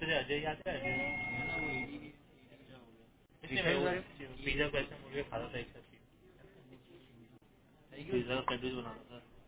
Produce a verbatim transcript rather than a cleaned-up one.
तुझे अजय याद है? अजय इसलिए मैं वो पिज्जा को ऐसे मुड़ के खाता था एक साथ पिज्जा का सैंडविच बना रहा था।